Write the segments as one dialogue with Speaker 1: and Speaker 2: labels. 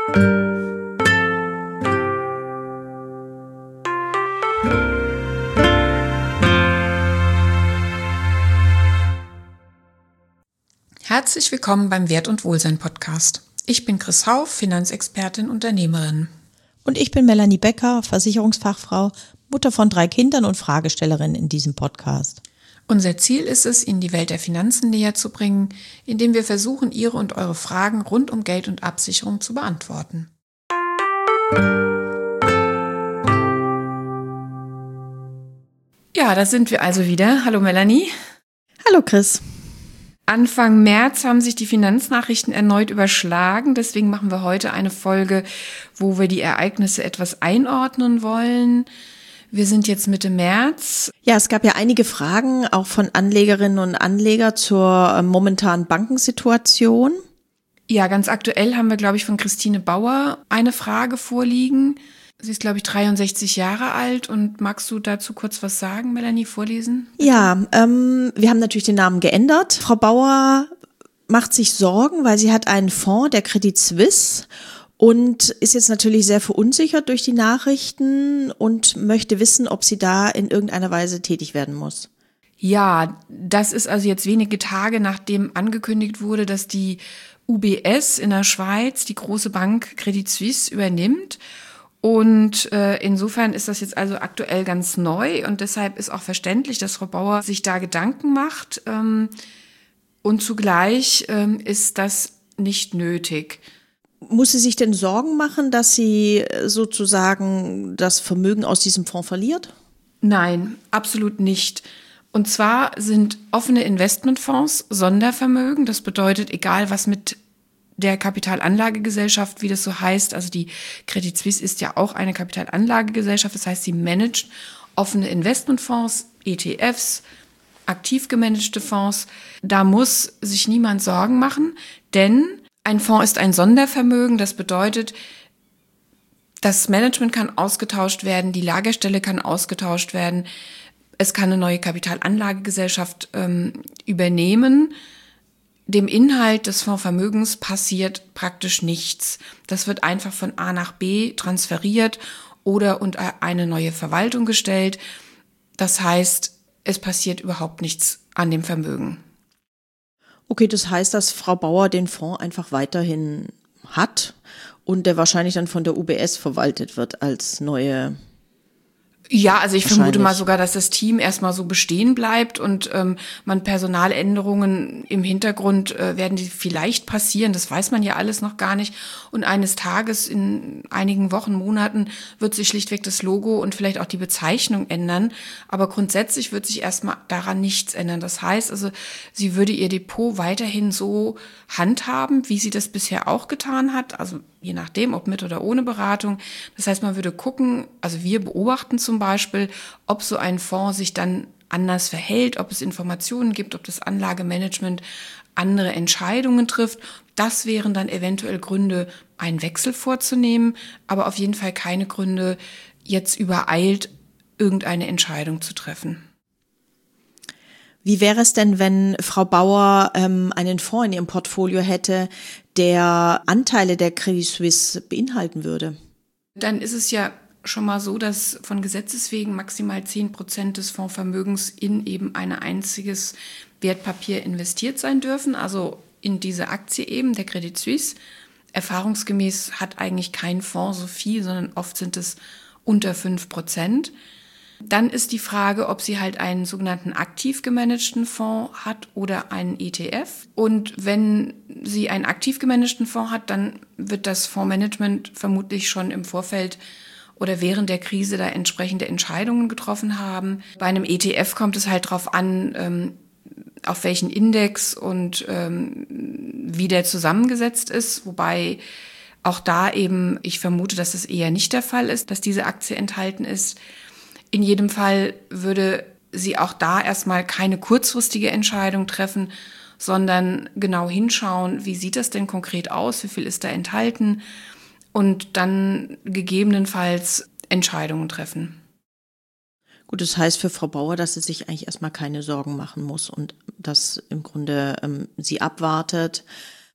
Speaker 1: Herzlich willkommen beim Wert- und Wohlsein-Podcast. Ich bin Chris Hauff, Finanzexpertin, Unternehmerin.
Speaker 2: Und ich bin Melanie Becker, Versicherungsfachfrau, Mutter von 3 Kindern und Fragestellerin in diesem Podcast.
Speaker 1: Unser Ziel ist es, Ihnen die Welt der Finanzen näher zu bringen, indem wir versuchen, Ihre und eure Fragen rund um Geld und Absicherung zu beantworten. Ja, da sind wir also wieder. Hallo Melanie.
Speaker 2: Hallo Chris.
Speaker 1: Anfang März haben sich die Finanznachrichten erneut überschlagen. Deswegen machen wir heute eine Folge, wo wir die Ereignisse etwas einordnen wollen. Wir sind jetzt Mitte März.
Speaker 2: Ja, es gab ja einige Fragen, auch von Anlegerinnen und Anlegern zur momentanen Bankensituation.
Speaker 1: Ja, ganz aktuell haben wir, glaube ich, von Christine Bauer eine Frage vorliegen. Sie ist, glaube ich, 63 Jahre alt. Und magst du dazu kurz was sagen, Melanie, vorlesen? Bitte?
Speaker 2: Ja, wir haben natürlich den Namen geändert. Frau Bauer macht sich Sorgen, weil sie hat einen Fonds, der Credit Suisse, und ist jetzt natürlich sehr verunsichert durch die Nachrichten und möchte wissen, ob sie da in irgendeiner Weise tätig werden muss.
Speaker 1: Ja, das ist also jetzt wenige Tage, nachdem angekündigt wurde, dass die UBS in der Schweiz die große Bank Credit Suisse übernimmt. Und insofern ist das jetzt also aktuell ganz neu und deshalb ist auch verständlich, dass Frau Bauer sich da Gedanken macht. Und zugleich ist das nicht nötig.
Speaker 2: Muss sie sich denn Sorgen machen, dass sie sozusagen das Vermögen aus diesem Fonds verliert?
Speaker 1: Nein, absolut nicht. Und zwar sind offene Investmentfonds Sondervermögen. Das bedeutet, egal was mit der Kapitalanlagegesellschaft, wie das so heißt, also die Credit Suisse ist ja auch eine Kapitalanlagegesellschaft, das heißt, sie managt offene Investmentfonds, ETFs, aktiv gemanagte Fonds. Da muss sich niemand Sorgen machen, denn ein Fonds ist ein Sondervermögen, das bedeutet, das Management kann ausgetauscht werden, die Lagerstelle kann ausgetauscht werden, es kann eine neue Kapitalanlagegesellschaft übernehmen. Dem Inhalt des Fondsvermögens passiert praktisch nichts. Das wird einfach von A nach B transferiert oder unter eine neue Verwaltung gestellt. Das heißt, es passiert überhaupt nichts an dem Vermögen.
Speaker 2: Okay, das heißt, dass Frau Bauer den Fonds einfach weiterhin hat und der wahrscheinlich dann von der UBS verwaltet wird als neue.
Speaker 1: Ja, also ich vermute mal sogar, dass das Team erstmal so bestehen bleibt und man Personaländerungen im Hintergrund werden die vielleicht passieren, das weiß man ja alles noch gar nicht. Und eines Tages in einigen Wochen, Monaten wird sich schlichtweg das Logo und vielleicht auch die Bezeichnung ändern. Aber grundsätzlich wird sich erstmal daran nichts ändern. Das heißt also, sie würde ihr Depot weiterhin so handhaben, wie sie das bisher auch getan hat. Also je nachdem, ob mit oder ohne Beratung. Das heißt, man würde gucken, also wir beobachten zum Beispiel, ob so ein Fonds sich dann anders verhält, ob es Informationen gibt, ob das Anlagemanagement andere Entscheidungen trifft. Das wären dann eventuell Gründe, einen Wechsel vorzunehmen, aber auf jeden Fall keine Gründe, jetzt übereilt irgendeine Entscheidung zu treffen.
Speaker 2: Wie wäre es denn, wenn Frau Bauer einen Fonds in ihrem Portfolio hätte, der Anteile der Credit Suisse beinhalten würde?
Speaker 1: Dann ist es ja schon mal so, dass von Gesetzes wegen maximal 10% des Fondsvermögens in eben ein einziges Wertpapier investiert sein dürfen, also in diese Aktie eben, der Credit Suisse. Erfahrungsgemäß hat eigentlich kein Fonds so viel, sondern oft sind es unter 5%. Dann ist die Frage, ob sie halt einen sogenannten aktiv gemanagten Fonds hat oder einen ETF. Und wenn sie einen aktiv gemanagten Fonds hat, dann wird das Fondsmanagement vermutlich schon im Vorfeld oder während der Krise da entsprechende Entscheidungen getroffen haben. Bei einem ETF kommt es halt drauf an, auf welchen Index und wie der zusammengesetzt ist, wobei auch da eben, ich vermute, dass es eher nicht der Fall ist, dass diese Aktie enthalten ist. In jedem Fall würde sie auch da erstmal keine kurzfristige Entscheidung treffen, sondern genau hinschauen, wie sieht das denn konkret aus, wie viel ist da enthalten und dann gegebenenfalls Entscheidungen treffen.
Speaker 2: Gut, das heißt für Frau Bauer, dass sie sich eigentlich erstmal keine Sorgen machen muss und dass im Grunde sie abwartet.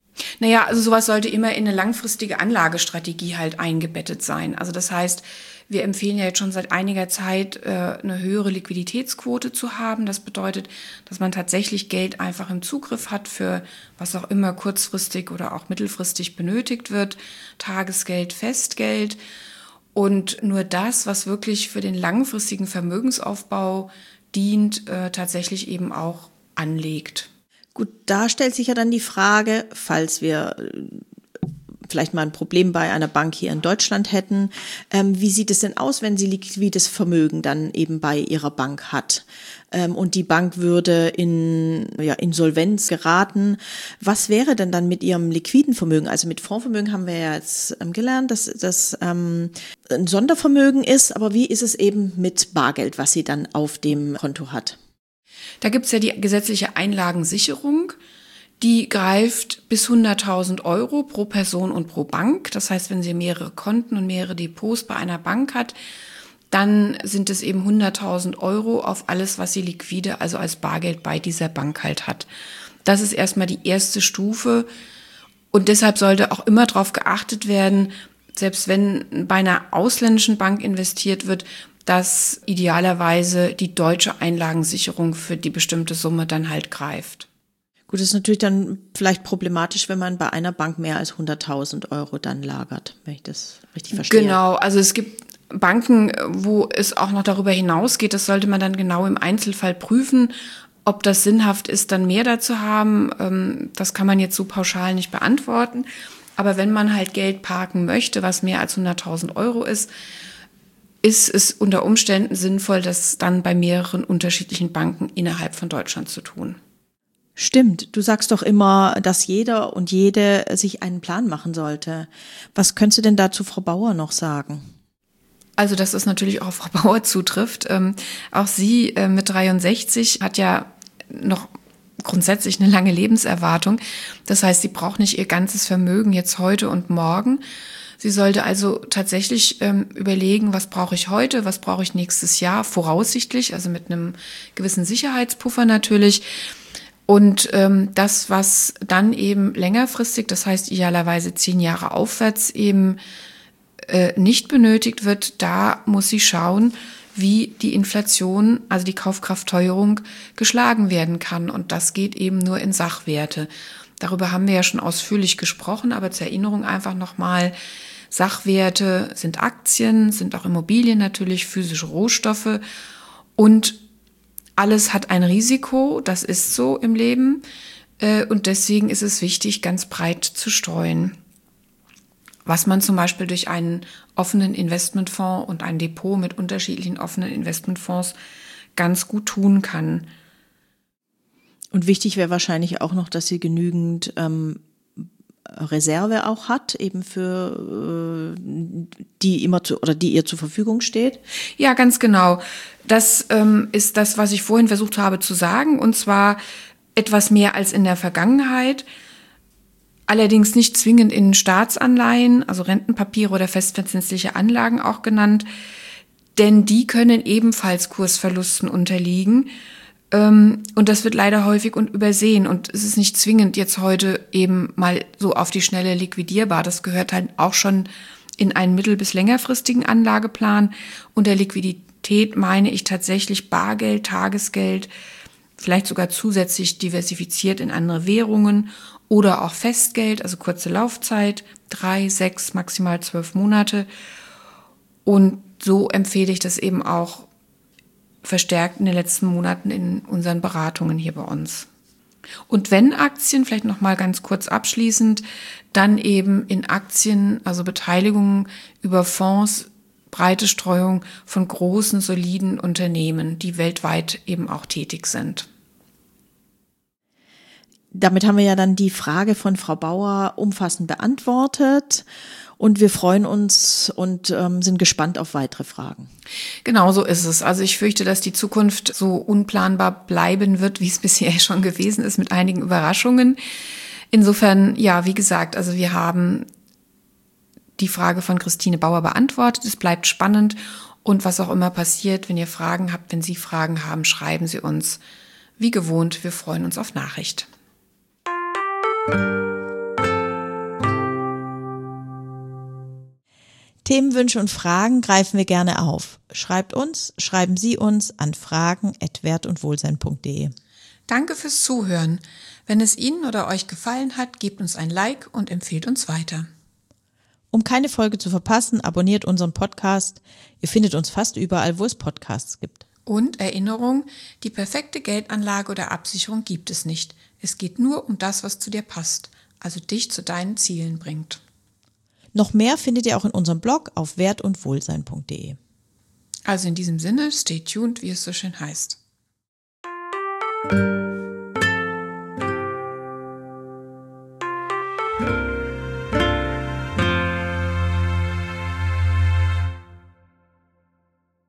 Speaker 1: Naja, also sowas sollte immer in eine langfristige Anlagestrategie halt eingebettet sein. Also das heißt, wir empfehlen ja jetzt schon seit einiger Zeit, eine höhere Liquiditätsquote zu haben. Das bedeutet, dass man tatsächlich Geld einfach im Zugriff hat für was auch immer kurzfristig oder auch mittelfristig benötigt wird. Tagesgeld, Festgeld. Und nur das, was wirklich für den langfristigen Vermögensaufbau dient, tatsächlich eben auch anlegt.
Speaker 2: Gut, da stellt sich ja dann die Frage, falls wir vielleicht mal ein Problem bei einer Bank hier in Deutschland hätten, wie sieht es denn aus, wenn sie liquides Vermögen dann eben bei ihrer Bank hat und die Bank würde in Insolvenz geraten? Was wäre denn dann mit ihrem liquiden Vermögen? Also mit Fondsvermögen haben wir ja jetzt gelernt, dass das ein Sondervermögen ist, aber wie ist es eben mit Bargeld, was sie dann auf dem Konto hat?
Speaker 1: Da gibt's ja die gesetzliche Einlagensicherung, die greift bis 100.000 Euro pro Person und pro Bank. Das heißt, wenn sie mehrere Konten und mehrere Depots bei einer Bank hat, dann sind es eben 100.000 Euro auf alles, was sie liquide, also als Bargeld bei dieser Bank halt hat. Das ist erstmal die erste Stufe und deshalb sollte auch immer darauf geachtet werden, selbst wenn bei einer ausländischen Bank investiert wird, dass idealerweise die deutsche Einlagensicherung für die bestimmte Summe dann halt greift.
Speaker 2: Gut, das ist natürlich dann vielleicht problematisch, wenn man bei einer Bank mehr als 100.000 Euro dann lagert, wenn ich das richtig verstehe.
Speaker 1: Genau, also es gibt Banken, wo es auch noch darüber hinausgeht. Das sollte man dann genau im Einzelfall prüfen, ob das sinnhaft ist, dann mehr dazu haben. Das kann man jetzt so pauschal nicht beantworten. Aber wenn man halt Geld parken möchte, was mehr als 100.000 Euro ist es unter Umständen sinnvoll, das dann bei mehreren unterschiedlichen Banken innerhalb von Deutschland zu tun.
Speaker 2: Stimmt, du sagst doch immer, dass jeder und jede sich einen Plan machen sollte. Was könntest du denn dazu Frau Bauer noch sagen?
Speaker 1: Also, dass es natürlich auch auf Frau Bauer zutrifft. Auch sie mit 63 hat ja noch grundsätzlich eine lange Lebenserwartung. Das heißt, sie braucht nicht ihr ganzes Vermögen jetzt heute und morgen. Sie sollte also tatsächlich überlegen, was brauche ich heute, was brauche ich nächstes Jahr, voraussichtlich, also mit einem gewissen Sicherheitspuffer natürlich. Und das, was dann eben längerfristig, das heißt idealerweise 10 Jahre aufwärts eben nicht benötigt wird, da muss sie schauen, wie die Inflation, also die Kaufkraftteuerung, geschlagen werden kann. Und das geht eben nur in Sachwerte. Darüber haben wir ja schon ausführlich gesprochen, aber zur Erinnerung einfach nochmal, Sachwerte sind Aktien, sind auch Immobilien natürlich, physische Rohstoffe und alles hat ein Risiko, das ist so im Leben und deswegen ist es wichtig, ganz breit zu streuen. Was man zum Beispiel durch einen offenen Investmentfonds und ein Depot mit unterschiedlichen offenen Investmentfonds ganz gut tun kann.
Speaker 2: Und wichtig wäre wahrscheinlich auch noch, dass sie genügend Reserve auch hat, eben für die ihr zur Verfügung steht?
Speaker 1: Ja, ganz genau. Das ist das, was ich vorhin versucht habe zu sagen, und zwar etwas mehr als in der Vergangenheit. Allerdings nicht zwingend in Staatsanleihen, also Rentenpapiere oder festverzinsliche Anlagen auch genannt, denn die können ebenfalls Kursverlusten unterliegen. Und das wird leider häufig übersehen und es ist nicht zwingend jetzt heute eben mal so auf die Schnelle liquidierbar. Das gehört halt auch schon in einen mittel- bis längerfristigen Anlageplan. Unter Liquidität meine ich tatsächlich Bargeld, Tagesgeld, vielleicht sogar zusätzlich diversifiziert in andere Währungen oder auch Festgeld, also kurze Laufzeit, 3, 6, maximal 12 Monate. Und so empfehle ich das eben auch verstärkt in den letzten Monaten in unseren Beratungen hier bei uns. Und wenn Aktien, vielleicht noch mal ganz kurz abschließend, dann eben in Aktien, also Beteiligungen über Fonds, breite Streuung von großen, soliden Unternehmen, die weltweit eben auch tätig sind.
Speaker 2: Damit haben wir ja dann die Frage von Frau Bauer umfassend beantwortet. Und wir freuen uns und sind gespannt auf weitere Fragen.
Speaker 1: Genau so ist es. Also ich fürchte, dass die Zukunft so unplanbar bleiben wird, wie es bisher schon gewesen ist, mit einigen Überraschungen. Insofern, ja, wie gesagt, also wir haben die Frage von Christine Bauer beantwortet. Es bleibt spannend und was auch immer passiert, wenn ihr Fragen habt, wenn Sie Fragen haben, schreiben Sie uns. Wie gewohnt, wir freuen uns auf Nachricht.
Speaker 2: Themenwünsche und Fragen greifen wir gerne auf. Schreiben Sie uns an fragen@wertundwohlsein.de.
Speaker 1: Danke fürs Zuhören. Wenn es Ihnen oder euch gefallen hat, gebt uns ein Like und empfehlt uns weiter.
Speaker 2: Um keine Folge zu verpassen, abonniert unseren Podcast. Ihr findet uns fast überall, wo es Podcasts gibt.
Speaker 1: Und Erinnerung, die perfekte Geldanlage oder Absicherung gibt es nicht. Es geht nur um das, was zu dir passt, also dich zu deinen Zielen bringt.
Speaker 2: Noch mehr findet ihr auch in unserem Blog auf wertundwohlsein.de.
Speaker 1: Also in diesem Sinne, stay tuned, wie es so schön heißt.